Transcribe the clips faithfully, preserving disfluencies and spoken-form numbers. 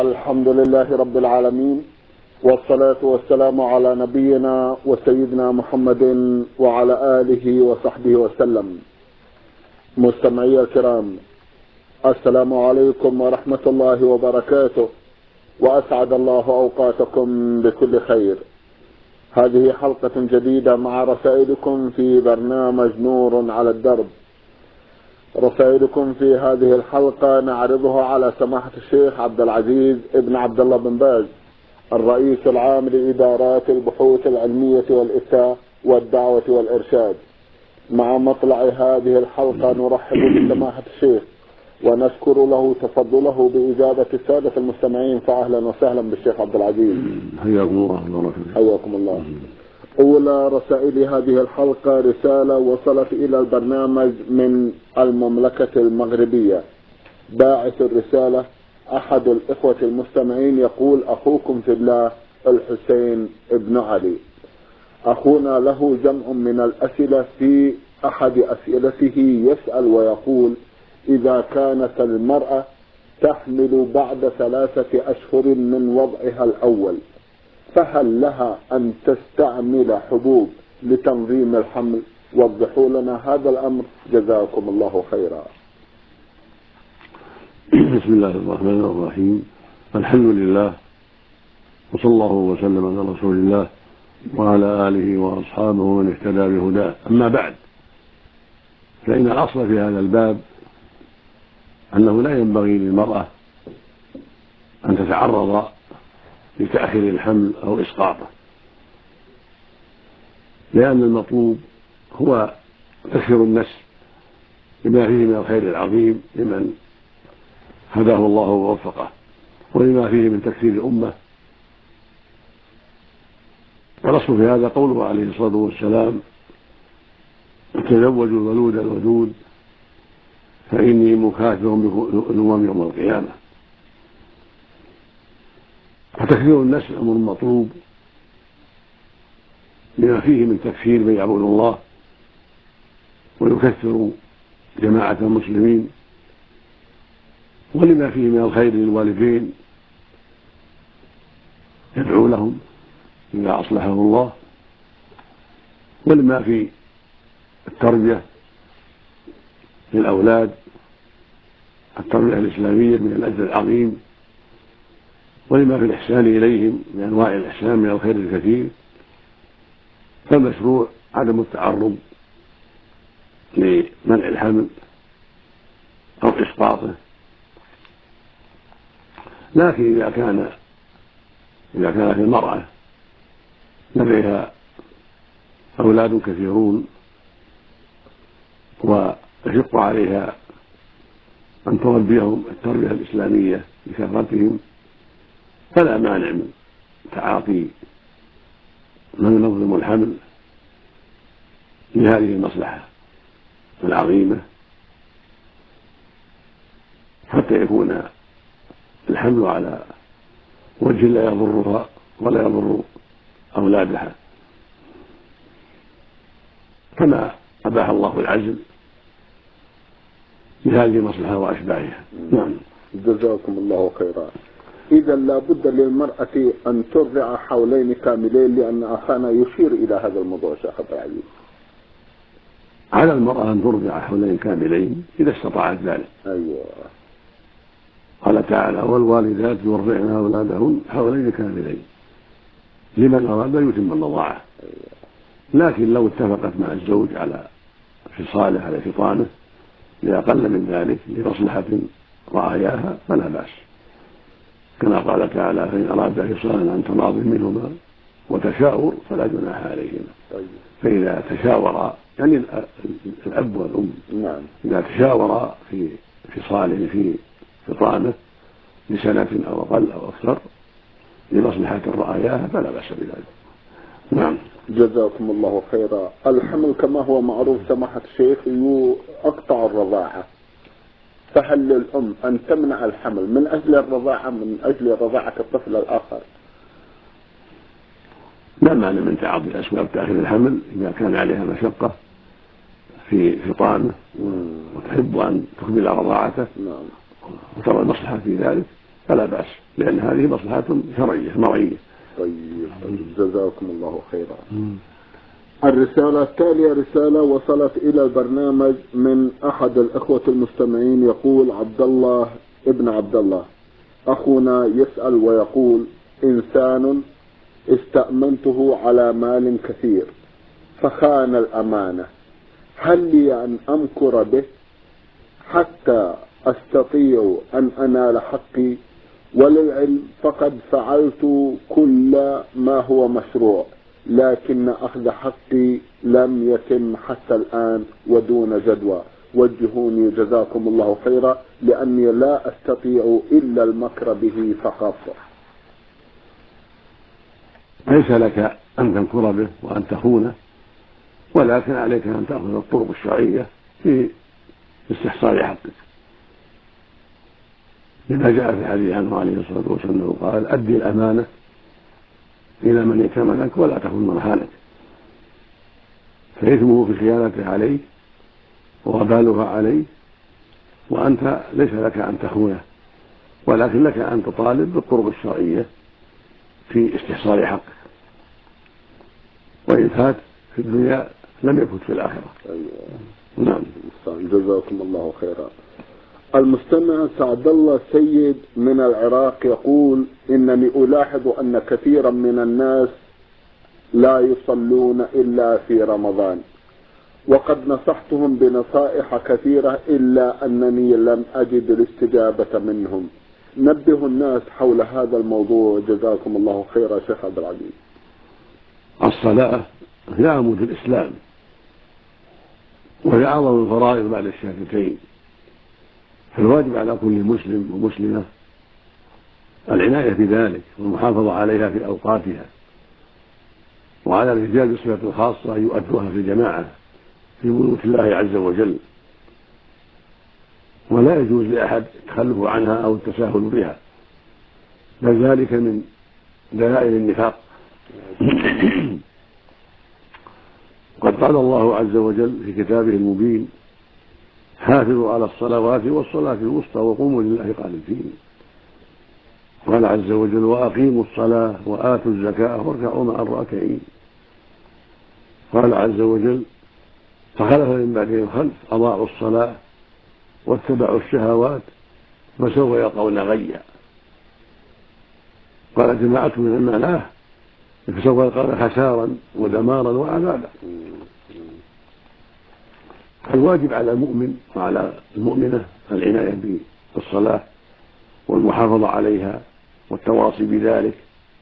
الحمد لله رب العالمين، والصلاة والسلام على نبينا وسيدنا محمد وعلى آله وصحبه وسلم. مستمعي الكرام، السلام عليكم ورحمة الله وبركاته، وأسعد الله أوقاتكم بكل خير. هذه حلقة جديدة مع رسائلكم في برنامج نور على الدرب. رسائلكم في هذه الحلقة نعرضها على سماحة الشيخ عبد العزيز ابن عبد الله بن باز، الرئيس العام لإدارات البحوث العلمية والإفتاء والدعوة والإرشاد. مع مطلع هذه الحلقة نرحب بسماحة الشيخ ونشكر له تفضله بإجابة السادة المستمعين، فأهلا وسهلا بالشيخ عبد العزيز. حياكم الله. حياكم الله. أولى رسائل هذه الحلقة رسالة وصلت إلى البرنامج من المملكة المغربية. باعث الرسالة أحد الإخوة المستمعين يقول: أخوكم في الله الحسين ابن علي. أخونا له جمع من الأسئلة. في أحد أسئلته يسأل ويقول: إذا كانت المرأة تحمل بعد ثلاثة أشهر من وضعها الأول، فهل لها أن تستعمل حبوب لتنظيم الحمل؟ وضحوا لنا هذا الأمر جزاكم الله خيرا. بسم الله الرحمن الرحيم. الحمد لله، وصلى الله وسلم على رسول الله وعلى آله وأصحابه ومن اهتدى بهداه. أما بعد، فإن الأصل في هذا الباب أنه لا ينبغي للمرأة أن تتعرض لتأخير الحمل أو إسقاطه، لأن المطلوب هو تكثير النسل لما فيه من الخير العظيم لمن هداه الله ووفقه، ولما فيه من تكثير الأمة. والأصل في هذا قوله عليه الصلاة والسلام: تزوجوا الولود الودود فإني مكاثر بكم الأمم يوم القيامة. فتكثير النسل أمر مطلوب لما فيه من تكثير من يعبد الله ويكثر جماعة المسلمين، ولما فيه من الخير للوالدين يدعو لهم إذا أصلحه الله، ولما في التربية للأولاد التربية الإسلامية من الأجر العظيم، ولما في الإحسان إليهم من أنواع الإحسان من الخير الكثير. فالمشروع عدم التعرض لمنع الحمل أو إسقاطه. لكن إذا كان إذا كانت المرأة لديها أولاد كثيرون ويشق عليها أن تربيهم التربية الإسلامية لكثرتهم، فلا مانع من تعاطي من ينظم الحمل لهذه المصلحة العظيمة، حتى يكون الحمل على وجه لا يضرها ولا يضر أولادها، كما أباح الله العزل لهذه المصلحة وأشباهها. نعم. جزاكم الله خيرا. إذا لا بد للمرأة أن ترضع حولين كاملين، لأن أخانا يشير إلى هذا الموضوع شيخ عبد العزيز. على المرأة أن ترضع حولين كاملين إذا استطاعت ذلك. أيوة. قال تعالى: والوالدات يرضعن أولادهن حولين كاملين لمن أراد أن يتم الرضاعة. أيوة. لكن لو اتفقت مع الزوج على فصاله على فطانه لأقل من ذلك لمصلحة رعاياها فلا بأس، كما قال تعالى: فإن أراد فصالا عن تراض منهما وتشاور فلا جناح عليهما. طيب. فإذا تشاورا، يعني الأب والأم، نعم، إذا تشاورا في فصاله في فطانه لسنة أو أقل أو أكثر لمصلحة رعاياها فلا بأس بذلك. نعم. جزاكم الله خيرا. الحمل كما هو معروف سماحة الشيخ يقطع الرضاعة، فهل للأم أن تمنع الحمل من أجل الرضاعة من أجل رضاعة الطفل الآخر؟ لا مانع من تعاطي أسباب تأخير الحمل إذا كان عليها مشقة في فطانه وتحب أن تكمل رضاعته وترى المصلحة في ذلك، فلا بأس، لأن هذه مصلحة شرعية مرعية. طيب جزاكم الله خيرا. الرسالة التالية رسالة وصلت إلى البرنامج من أحد الأخوة المستمعين، يقول عبد الله ابن عبد الله: أخونا يسأل ويقول: إنسان استأمنته على مال كثير فخان الأمانة، هل لي أن أمكر به حتى أستطيع أن أنال حقي؟ وللعلم فقد فعلت كل ما هو مشروع، لكن أخذ حقي لم يتم حتى الآن ودون جدوى، وجهوني جزاكم الله خيرا، لأني لا أستطيع إلا المكر به فقط. ليس لك أن تنكر به وأن تخونه، ولكن عليك أن تأخذ الطرق الشرعية في استحصال حقك، لما جاء في الحديث عنه عليه الصلاة والسلام قال: أدي الأمانة إلى من ائتمنك ولا تخن من خانك، فإثمه في خيانته عليه ووبالها عليه، وأنت ليس لك أن تخونه، ولكن لك أن تطالب بالطرق الشرعية في استحصال حقك، وإن فات في الدنيا لم يفت في الآخرة. نعم. جزاكم الله خيرا. المستمع سعد الله سيد من العراق يقول: إنني ألاحظ أن كثيرا من الناس لا يصلون إلا في رمضان، وقد نصحتهم بنصائح كثيرة إلا أنني لم أجد الاستجابة منهم. نبه الناس حول هذا الموضوع جزاكم الله خيرا شيخ عبد العزيز. الصلاة هي عمود الإسلام، وهي أعظم الفرائض بعد الشهادتين، فالواجب على كل مسلم ومسلمة العناية بذلك والمحافظة عليها في أوقاتها، وعلى الرجال بصفة خاصة أن يؤدوها في الجماعة في بيوت الله عز وجل، ولا يجوز لأحد التخلف عنها أو التساهل بها، بل ذلك من دلائل النفاق. قد قال الله عز وجل في كتابه المبين: حافظوا على الصلوات والصلاة الوسطى وقوموا لله قانتين. قال عز وجل: وأقيموا الصلاة وآتوا الزكاة واركعوا مع الراكعين. قال عز وجل: فخلف من بعدهم خلف أضاعوا الصلاة واتبعوا الشهوات فسوف يلقون غيا. قال جماعة من المعناه فسوف يلقون خسارا ودمارا وعذابا. الواجب على المؤمن وعلى المؤمنة العناية بالصلاة والمحافظة عليها والتواصي بذلك،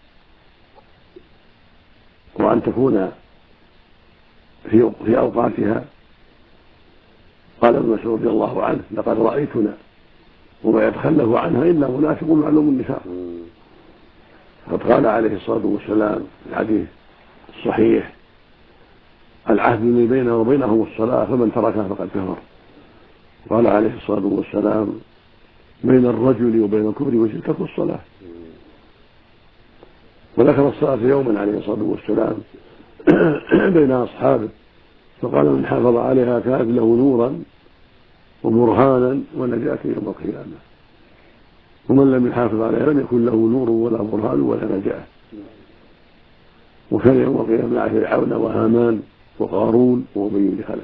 وأن تكون في في أوقاتها. قال ابن مسعود رضي الله عنه: لقد رأيتنا وما يتخلف عنها إلا منافق معلوم النفاق. قد قال عليه الصلاة والسلام في الحديث الصحيح: العهد الذي بيننا وبينهم الصلاة فمن تركها فقد كفر. قال عليه الصلاة والسلام: بين الرجل وبين الكفر والشرك ترك الصلاة. وذكر الصلاة يوما عليه الصلاة والسلام بين أصحابه فقال: من حافظ عليها كانت له نورا وبرهانا ونجاة يوم القيامة، ومن لم يحافظ عليها لم يكن له نور ولا برهان ولا نجاة. وكان يوم القيامة مع فرعون وهامان وقارون وأبي بن خلف.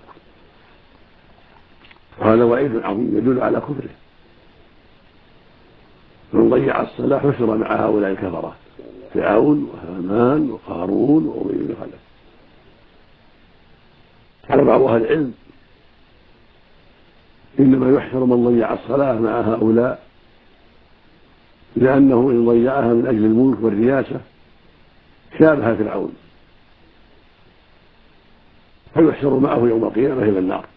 وهذا وعيد عظيم يدل على كفره، من ضيع الصلاة حشر مع هؤلاء الكفرة فرعون وهامان وقارون وأبي بن خلف. قال بعض أهل العلم: إنما يحشر من ضيع الصلاة مع هؤلاء لأنه إن ضيعها من أجل الملك والرياسة شابه فرعون، فيحشر معه يوم القيامة إلى النار.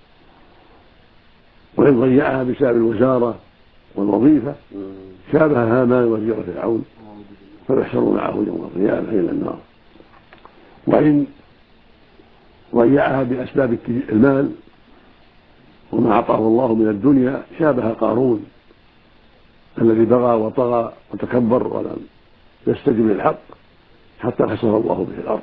وإن ضيعها بسبب الوزارة والوظيفة شابه هامان وزير فرعون، فيحشر معه يوم القيامة إلى النار. وإن ضيعها بأسباب المال وما أعطاه الله من الدنيا شابه قارون الذي بغى وطغى وتكبر ولم يستجب للحق حتى خسر الله به الأرض.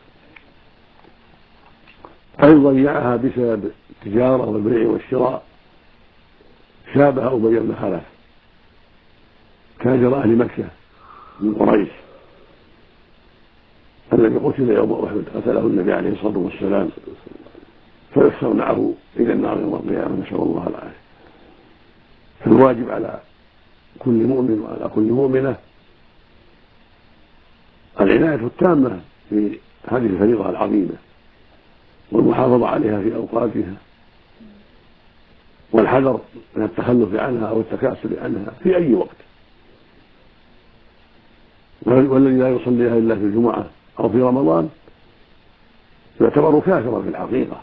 أو ضيعها بسبب التجارة والبيع والشراء شابه أبي بن خلف كاجر أهل مكة من قريش الذي قتل يوم أحد قتله النبي عليه الصلاة والسلام، فيحشر معه إلى النار يوم القيامة، نسأل الله العافية. فالواجب على كل مؤمن وعلى كل مؤمنة العناية التامة في هذه الفريضة العظيمة والمحافظة عليها في أوقاتها، والحذر من التخلف عنها أو التكاسل عنها في أي وقت. والذي لا يصليها إلا في الجمعة أو في رمضان يعتبر كافرا في الحقيقة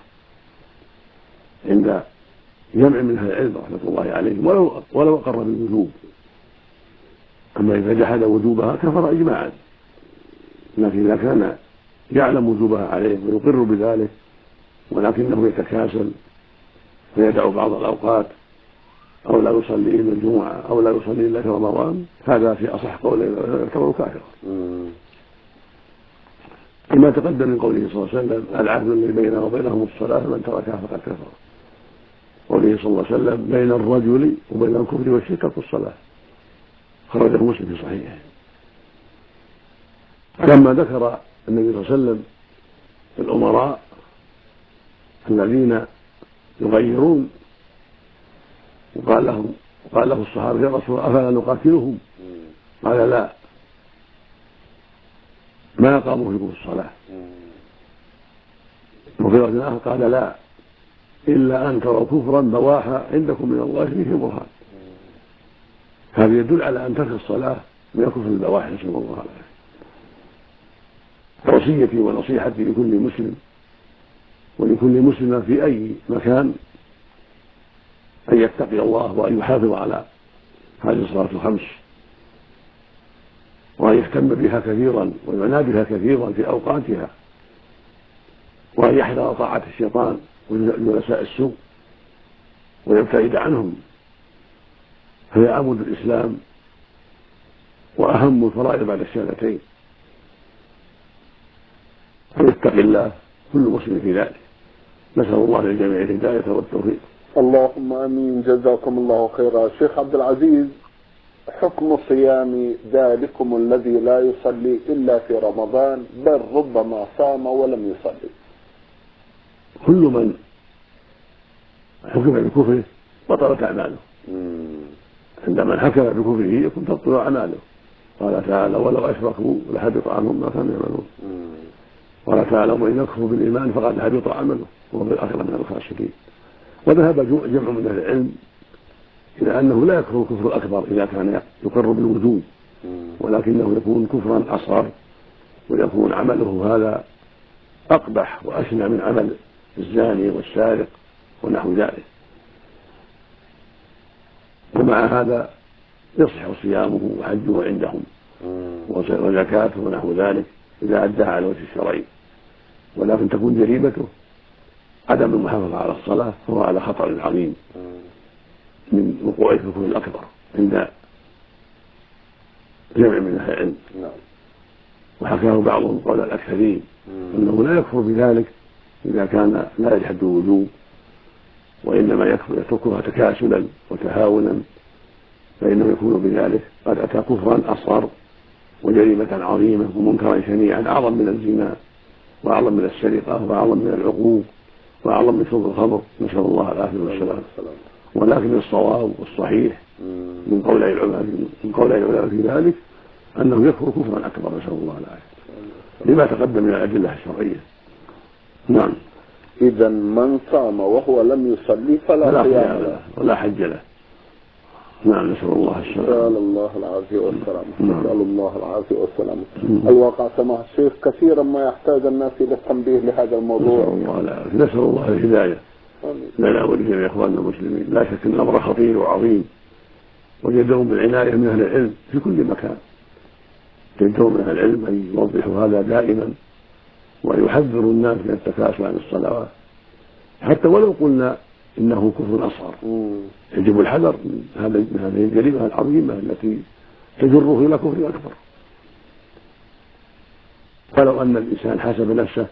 عند جمع من أهل العلم رحمة الله عليهم ولو ولو أقر بالوجوب. أما إذا جحد وجوبها كفر إجماعا، لكن إذا كان يعلم وجوبها عليه ويقر بذلك ولكنه يتكاسل فيدع بعض الأوقات أو لا يصلي إلا الجمعة أو لا يصلي إلا في رمضان، هذا في أصح قول يعتبر كافرا. كما تقدم من قوله صلى الله عليه وسلم: العهد الذي بيننا وبينهم الصلاة فمن تركها فقد كفر. قوله صلى الله عليه وسلم: بين الرجل وبين الكفر والشرك ترك الصلاة، خرجه مسلم في صحيحه. لما ذكر النبي صلى الله عليه وسلم الأمراء الذين يغيرون وقال لهم وقال له الصحابة: يا رسول الله أفلا نقاتلهم؟ قال: لا، ما قاموا فيكم الصلاة. وفي رواية آخر قال: لا، إلا أن تروا كفرا بواحا عندكم من الله فيه برهان. هذا يدل على أن ترك الصلاة من الكفر البواح، نسأل الله العافية. وصيتي ونصيحتي لكل مسلم ولكل مسلمة في أي مكان أن يتقي الله وأن يحافظ على هذه الصلاة الخمس، وأن يهتم بها كثيرا ويعنى بها كثيرا في أوقاتها، وأن يحذر طاعة الشيطان وجلساء السوء ويبتعد عنهم، فهي عمود الإسلام وأهم الفرائض بعد الشهادتين، فيتقي الله كل مسلم في ذلك. نسأل الله للجميع الهداية والتوفيق. اللهم امين. جزاكم الله خيرا. شيخ عبد العزيز، حكم صيام ذلكم الذي لا يصلي الا في رمضان بل ربما صام ولم يصلي؟ كل من حكم بكفره بطلت اعماله. عندما حكم بكفره يكون تبطل اعماله. قال تعالى: ولو اشركوا لحبط عنهم ما كانوا يعملون. قال تعالى: وان يكفروا بالايمان فقد حبط عمله وهو في الاخره من الخاسرين. وذهب جمع من اهل العلم الى انه لا يكفر الكفر الاكبر اذا كان يقر بالوجوب، ولكنه يكون كفرا اصغر، ويكون عمله هذا اقبح واشنع من عمل الزاني والسارق ونحو ذلك. ومع هذا يصح صيامه وحجه عندهم وزكاته ونحو ذلك اذا اداها على الوجه الشرعي، ولكن تكون جريمته عدم المحافظة على الصلاة، فهو على خطر عظيم من وقوع الكفر الأكبر عند جمع من أهل العلم. وحكاه بعضهم قول الأكثرين أنه لا يكفر بذلك إذا كان لا يجحد الوجوب، وإنما يكفر يتركها تكاسلا وتهاونا، فإنه يكون بذلك قد أتى كفرا أصغر وجريمة عظيمة ومنكرا شنيعا أعظم من الزنا وأعظم من السرقة وأعظم من العقوق وأعظم من شرب الخمر، نسأل الله العافية والسلام. ولكن الصواب والصحيح من قول العلماء من قول العلماء في ذلك أنه يكفر كفرا أكبر، نسأل الله العافية، لما تقدم من الأدلة الشرعية. نعم. إذا من صام وهو لم يصلي فلا صيام له ولا حج له. نعم، نسأل الله السلامة. نسأل الله العافية والسلامة. نسأل الله العافية والسلامة. الواقع سماحة الشيخ كثيرا ما يحتاج الناس إلى التنبيه لهذا الموضوع. نسأل الله العافية. نسأل الله الهداية لنا ولجميع إخواننا المسلمين. لا شك أن الأمر خطير وعظيم، وجدهم بالعناية من أهل العلم في كل مكان. جدهم من أهل العلم أن يوضحوا هذا دائما وأن يحذروا الناس من التكاسل عن الصلوات، حتى ولو قلنا إنه كفر أصغر. يجب الحذر من هذه الجريمة العظيمة التي تجره إلى كفر أكبر. ولو أن الإنسان حسب نفسه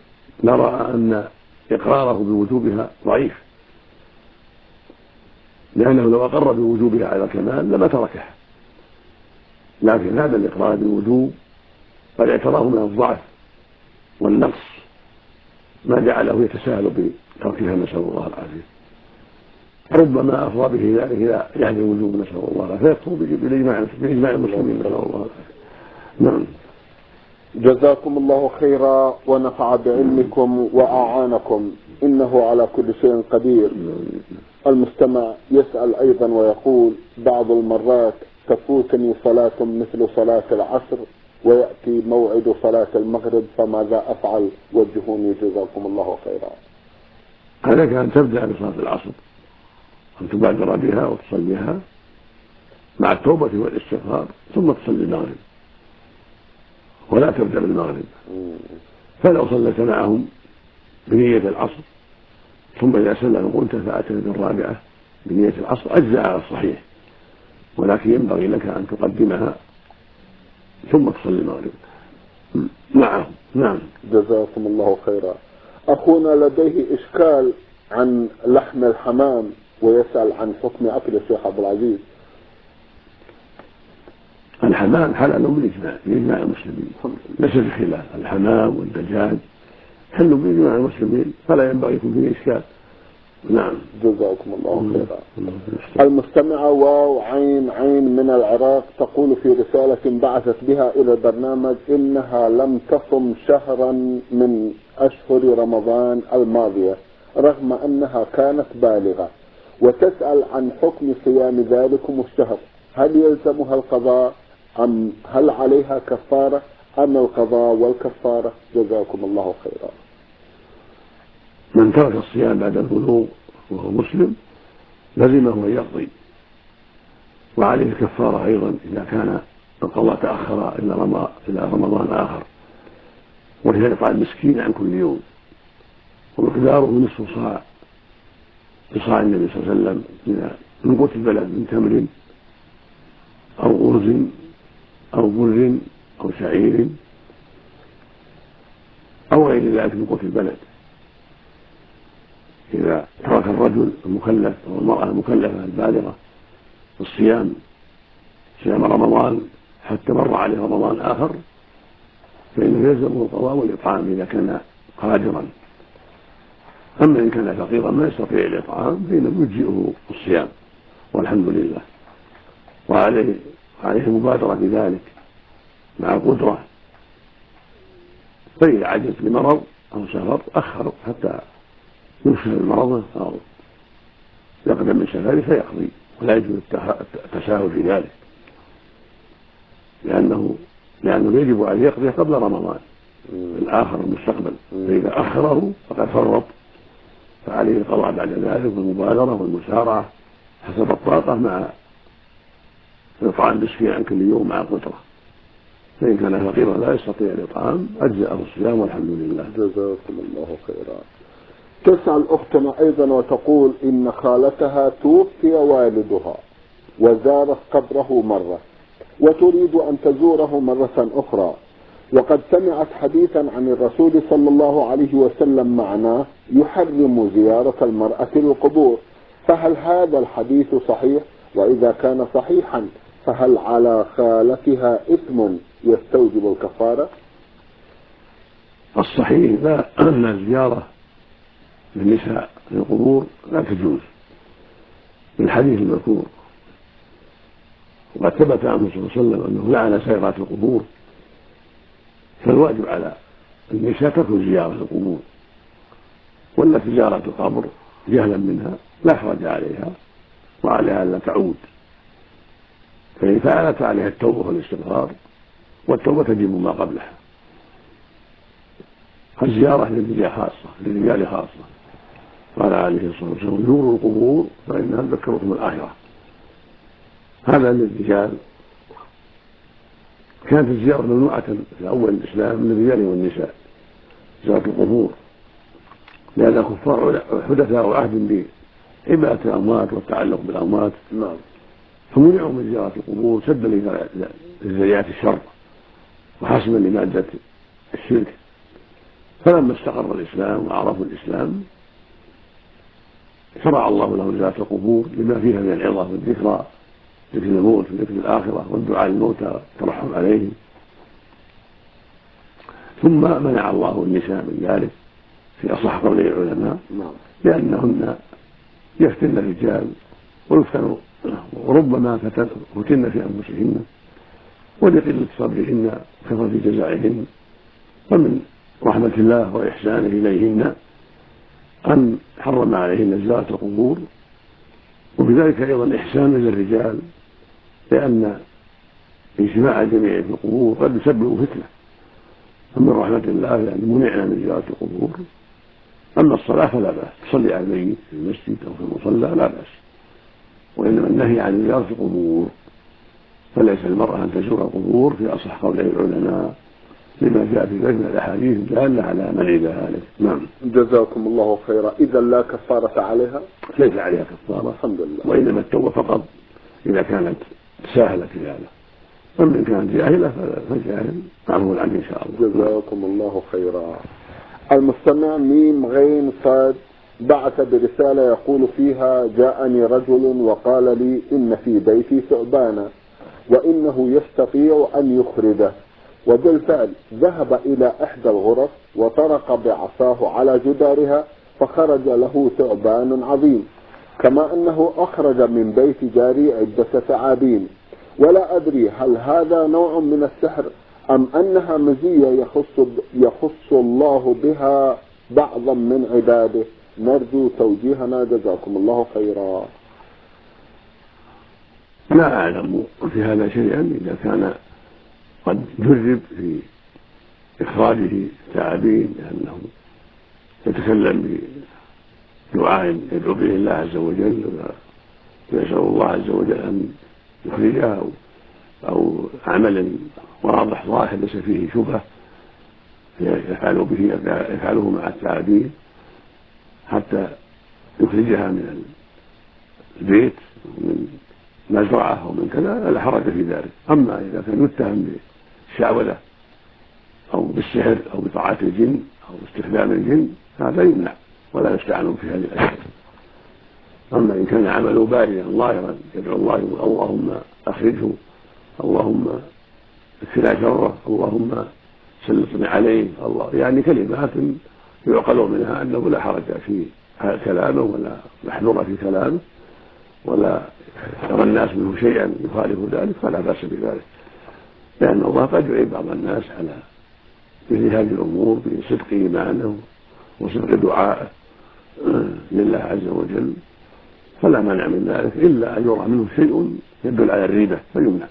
نرى أن إقراره بوجوبها ضعيف، لأنه لو أقر بوجوبها على الكمال لما تركها، لكن هذا الإقرار بالوجوب قد اعتراه من الضعف والنقص ما جعله يتساهل بتركها، نسأل الله العافية. ربما أفضى به ذلك إلى جهل الوجوب، نسأل الله، فيكفر بإجماع المسلمين، نسأل الله. نعم. جزاكم الله خيرا ونفع بعلمكم وأعانكم، إنه على كل شيء قدير. المستمع يسأل أيضا ويقول: بعض المرات تفوتني صلاة مثل صلاة العصر ويأتي موعد صلاة المغرب، فماذا أفعل؟ وجهوني جزاكم الله خيرا. عليك أن تبدأ بصلاة العصر، أن تبادر بها وتصليها مع التوبة والاستغفار، ثم تصلي المغرب، ولا تبدأ بالمغرب. فلو صليت معهم بنية العصر ثم إذا سلم قلت فأتت بالرابعة بنية العصر أجزاء على الصحيح، ولكن ينبغي لك أن تقدمها ثم تصلي المغرب معهم. نعم. جزاكم الله خيرا. أخونا لديه إشكال عن لحم الحمام ويسأل عن حكم أكل الشيخ عبد العزيز. الحمام حلال بالإجماع، بإجماع المسلمين، ليس في خلاف. الحمام والدجاج حل بإجماع المسلمين، فلا ينبغي يكون فيه إشكال. نعم. جزاكم الله خيرا. المستمعة واو عين عين من العراق تقول في رسالة بعثت بها إلى البرنامج إنها لم تصم شهرا من أشهر رمضان الماضية رغم أنها كانت بالغة، وتسأل عن حكم صيام ذلكم الشهر، هل يلزمها القضاء أم هل عليها كفارة أم القضاء والكفارة؟ جزاكم الله خيرا. من ترك الصيام بعد البلوغ وهو مسلم لزمه أن يقضي، وعليه الكفارة أيضا إذا كان القضاء تأخر إلى رمضان آخر، وهي يطعم مسكين عن كل يوم، ومقداره نصف صاع بصاع النبي صلى الله عليه وسلم من قوت البلد، من تمر أو أرز أو بر أو شعير أو غير ذلك من قوت البلد. إذا ترك الرجل المكلف أو المرأة المكلفة البالغة الصيام صيام رمضان حتى مر عليه رمضان آخر فإنه يلزمه القضاء والإطعام إذا كان قادرا. أما إن كان فقيرا ما يستطيع الإطعام فإنه يجزئه الصيام والحمد لله، وعليه عليه المبادرة بذلك مع القدرة، فإذا عجز لمرض أو سفر أخر حتى يكشف المرض أو يقدم من سفره فيقضي، ولا يجوز التساهل في ذلك، لأنه لأنه يجب عليه يقضي قبل رمضان الآخر المستقبل، فإذا أخره فقد فرط، فعليه القضاء بعد ذلك والمبادرة والمسارعة حسب الطاقة مع إطعام مسكين عن كل يوم مع قدرة. فإن كان فقيرا لا يستطيع الإطعام أجزأه الصيام والحمد لله. جزاكم الله خيرا. تسأل أختنا أيضا وتقول إن خالتها توفي والدها وزارت قبره مرة وتريد أن تزوره مرة أخرى، وقد سمعت حديثا عن الرسول صلى الله عليه وسلم معناه يحرم زيارة المرأة للقبور، فهل هذا الحديث صحيح؟ وإذا كان صحيحا فهل على خالتها إثم يستوجب الكفارة؟ الصحيح لا أن الزيارة للنساء للقبور لا تجوز بالحديث المذكور، وقد ثبت عنه صلى الله عليه وسلم أنه لعن سائرات القبور، فالواجب على النساء ترك زيارة القبور، والتي زيارة القبر جهلا منها لا حرج عليها وعليها ألا تعود، فإن فعلت عليها التوبة والاستغفار، والتوبة تجب ما قبلها. الزيارة للرجال خاصة للرجال خاصة، قال عليه الصلاة والسلام: زوروا القبور فإنها تذكركم الآخرة. هذا للرجال. كانت الزيارة ممنوعة في أول الإسلام للرجال والنساء، زيارة القبور، لأن الكفار حدثاء عهد بعبادة الأموات والتعلق بالأموات، فمنعوا من زيارة القبور سدا لذريعة الشر وحسما لمادة الشرك. فلما استقر الإسلام وعرفوا الإسلام شرع الله له زيارة القبور لما فيها من العظة والذكرى، ذكر الموت وذكر الآخرة والدعاء للموتى والترحم عليهم. ثم منع الله النساء من ذلك في أصح قول العلماء، لأنهن يفتن الرجال ويفتنوا، وربما فتن في أنفسهن ولقلة صبرهن وكثرة جزائهن. ومن رحمة الله وإحسانه إليهن أن حرم عليهن زيارة القبور، وبذلك أيضا إحسان للرجال، لأن اجتماع الجميع في القبور قد يسبب فتنة. فمن رحمة الله لأن منعنا من زيارة القبور. أما الصلاة فلا بأس، تصلي على الميت في المسجد أو في المصلى لا بأس، وإنما النهي عن زيارة القبور، فليس المرأة أن تزور القبور في أصح قولي العلماء لما جاء في ذلك من الأحاديث الدالة على منع ذلك. نعم. جزاكم الله خيرا. إذا لا كفارة عليها؟ ليس عليها كفارة الحمد لله، وإنما التوبة فقط إذا كانت ساهلة في هذا، ومن كانت جاهلة فالجاهل معروف عنه إن شاء الله. جزاكم الله خيرا. المستمع ميم غين صاد بعث برسالة يقول فيها: جاءني رجل وقال لي إن في بيتي ثعبانا وإنه يستطيع أن يخرجه، وبالفعل ذهب إلى إحدى الغرف وطرق بعصاه على جدارها فخرج له ثعبان عظيم، كما أنه أخرج من بيت جاري عدة ثعابين، ولا أدري هل هذا نوع من السحر أم أنها مزية يخص, يخص الله بها بعضا من عباده. نرجو توجيهنا جزاكم الله خيرا. لا أعلم في هذا شيئا إذا كان قد جرب في إخراجه الثعابين، لأنه يتكلم بدعاء يدعو به الله عز وجل ويسأل الله عز وجل أن يخرجها، أو عمل واضح ظاهر ليس فيه شبهة يفعل به يفعله مع الثعابين حتى يخرجها من البيت من مزرعة أو من كذا لا حرج في ذلك. أما إذا كان يتهم بالشعوذة أو بالسحر أو بطاعة الجن أو استخدام الجن هذا يمنع ولا يستعان في هذه الأشياء. أما إن كان عمله بارئا ظاهرا يدعو الله اللهم أخرجه، اللهم اكفنا شره، اللهم سلطني عليه، الله يعني كلمات يعقل منها أنه لا حرج في كلامه ولا محذور في كلامه ولا يرى الناس منه شيئا يخالف ذلك فلا بأس بذلك، لأن الله قد يعين بعض الناس على مثل هذه الأمور بصدق إيمانه وصدق دعائه لله عز وجل، فلا مانع من ذلك إلا أن يرى منه شيء يدل على الريبة فيمنع.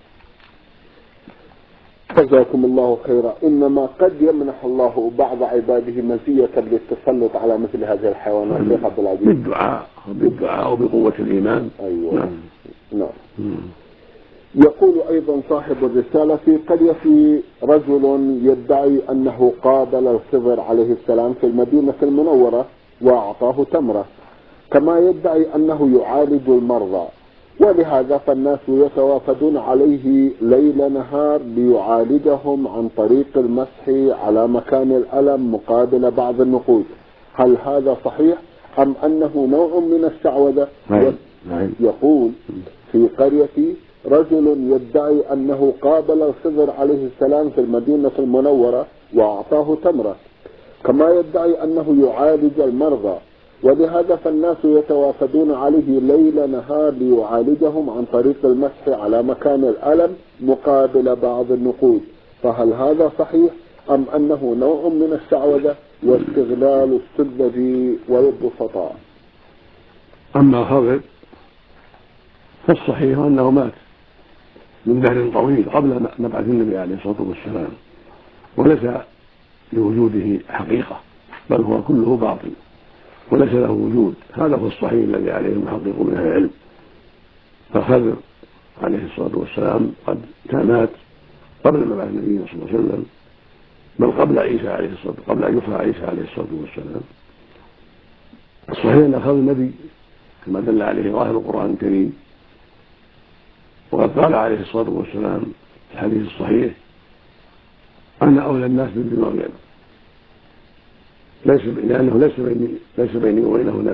جزاكم الله خيرا. إنما قد يمنح الله بعض عباده مزية للتسلط على مثل هذه الحيوانات شيخ عبد العزيز بالدعاء بالدعاء وبقوة الإيمان. أيوة. نعم. نعم. يقول أيضا صاحب الرسالة: في قرية رجل يدعي أنه قابل الخضر عليه السلام في المدينة المنورة وأعطاه تمرة، كما يدعي أنه يعالج المرضى، ولهذا فالناس يتوافدون عليه ليل نهار ليعالجهم عن طريق المسح على مكان الألم مقابل بعض النقود. هل هذا صحيح أم أنه نوع من الشعوذة؟ يقول: في قريتي رجل يدعي أنه قابل الخضر عليه السلام في المدينة المنورة وأعطاه تمرة، كما يدعي أنه يعالج المرضى، ولهذا فالناس يتوافدون عليه ليل نهار ليعالجهم عن طريق المسح على مكان الألم مقابل بعض النقود. فهل هذا صحيح أم أنه نوع من الشعوذة واستغلال السذج والبسطاء؟ أما الخضر فالصحيح أنه مات من دهر طويل قبل مبعث النبي عليه الصلاة والسلام، وليس لوجوده حقيقة بل هو كله باطل وليس له وجود. هذا هو الصحيح الذي عليه المحقق من أهل العلم. فالخضر عليه الصلاة والسلام قد مات قبل مبعث النبي صلى الله عليه وسلم، بل قبل عيسى عليه الصلاة قبل أن يرفع عيسى عليه الصلاة والسلام. الصحيح أن الخضر نبي كما دل عليه ظاهر القرآن الكريم، وقد قال عليه الصلاة والسلام في الحديث الصحيح: أنا أولى الناس بابن مريم، ليس لأنه ليس بيني ليس بيني وبينه نبي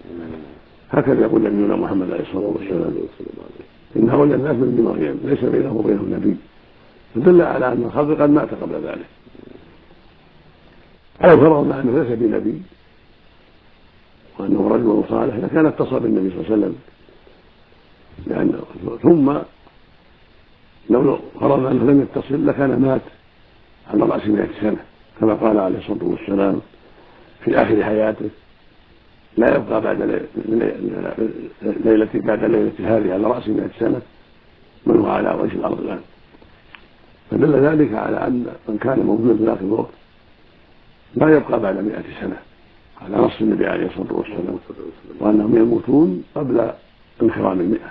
هكذا يقول نبينا محمد عليه الصلاة والسلام إنه ولد الناس من ابن مريم ليس بينه وبينه نبي، فدل على أن الخضر قد مات قبل ذلك. أو فرضنا أنه ليس بنبي وأنه رجل صالح لكان اتصل بالنبي صلى الله عليه وسلم، لأنه ثم لو فرضنا أنه لم يتصل لكان مات على رأس مئة سنة كما قال عليه الصلاة والسلام في آخر حياته: لا يبقى بعد ليلة بعد ليلة هذه على رأس مئة سنة من هو على وجه الأرض الآن. فدل ذلك على أن من كان موجودا في ذاك الوقت لا يبقى بعد مئة سنة على نص النبي عليه الصلاة والسلام، وأنهم يموتون قبل انقرام المئة.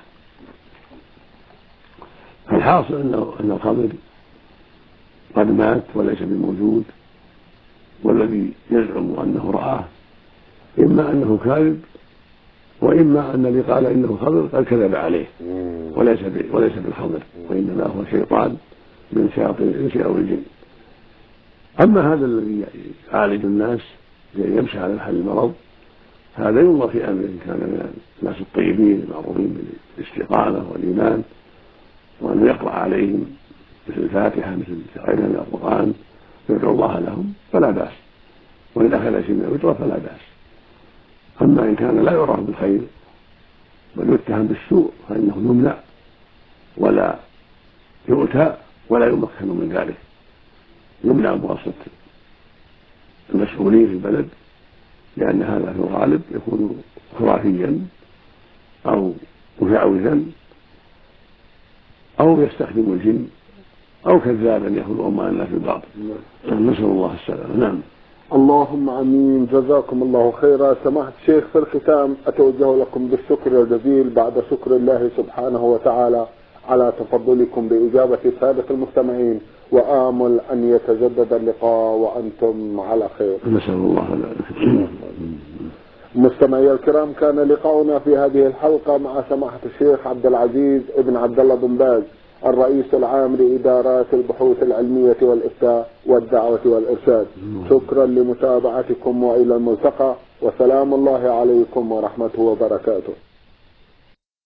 فالحاصل أنه أن الخضر قد مات وليس بموجود، والذي يزعم أنه رآه إما أنه كاذب وإما أن الذي قال إنه خضر قد كذب عليه وليس وليس بالخضر، وإنما هو شيطان من شياطين الإنس أو الجن. أما هذا الذي يعالج الناس يمشي على محل المرض هذا ينظر في أمره، إن كان من الناس الطيبين المعروفين بالاستقامة والإيمان وأنه يقرأ عليهم مثل الفاتحة مثل غيرها من القرآن يدعو الله لهم فلا بأس، وإن أخذ شيء من الأجرة فلا بأس. أما إن كان لا يعرف بالخير بل يتهم بالسوء فإنه يمنع ولا يؤتى ولا يمكن من ذلك، يمنع بواسطة المسؤولين في البلد، لأن هذا في الغالب يكون خرافيا أو مشعوذا أو يستخدم الجن أو كذابا يخلق أمام الناس بالباطل. نسأل الله السلامة. نعم. اللهم امين. جزاكم الله خيرا. سماحة الشيخ، في الختام اتوجه لكم بالشكر الجزيل بعد شكر الله سبحانه وتعالى على تفضلكم باجابة سادة المستمعين، وآمل ان يتجدد اللقاء وانتم على خير. نسأل الله ذلك. مستمعي الكرام، كان لقاؤنا في هذه الحلقة مع سماحة الشيخ عبد العزيز ابن عبد الله بن باز، الرئيس العام لإدارات البحوث العلمية والإفتاء والدعوة والإرشاد. شكرا لمتابعتكم وإلى الملتقى، وسلام الله عليكم ورحمته وبركاته.